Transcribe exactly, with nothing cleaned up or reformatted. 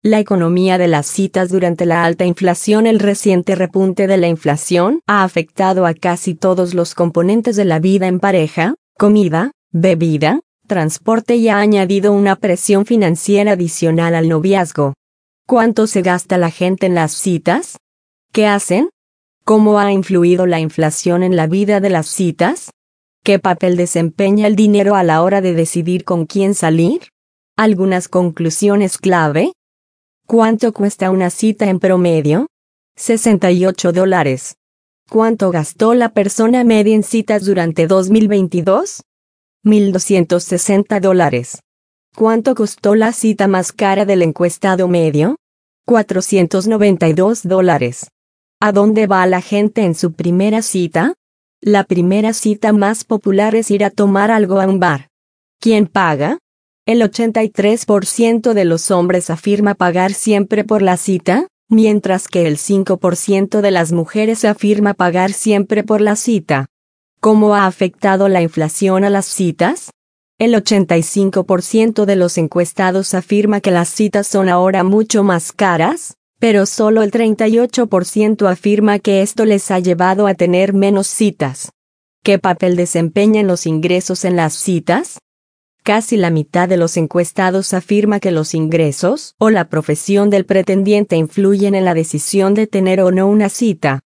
La economía de las citas durante la alta inflación. El reciente repunte de la inflación ha afectado a casi todos los componentes de la vida en pareja: comida, bebida, transporte, y ha añadido una presión financiera adicional al noviazgo. ¿Cuánto se gasta la gente en las citas? ¿Qué hacen? ¿Cómo ha influido la inflación en la vida de las citas? ¿Qué papel desempeña el dinero a la hora de decidir con quién salir? Algunas conclusiones clave. ¿Cuánto cuesta una cita en promedio? sesenta y ocho dólares. ¿Cuánto gastó la persona media en citas durante dos mil veintidós? mil doscientos sesenta dólares. ¿Cuánto costó la cita más cara del encuestado medio? cuatrocientos noventa y dos dólares. ¿A dónde va la gente en su primera cita? La primera cita más popular es ir a tomar algo a un bar. ¿Quién paga? El ochenta y tres por ciento de los hombres afirma pagar siempre por la cita, mientras que el cinco por ciento de las mujeres afirma pagar siempre por la cita. ¿Cómo ha afectado la inflación a las citas? El ochenta y cinco por ciento de los encuestados afirma que las citas son ahora mucho más caras, pero solo el treinta y ocho por ciento afirma que esto les ha llevado a tener menos citas. ¿Qué papel desempeñan los ingresos en las citas? Casi la mitad de los encuestados afirma que los ingresos o la profesión del pretendiente influyen en la decisión de tener o no una cita.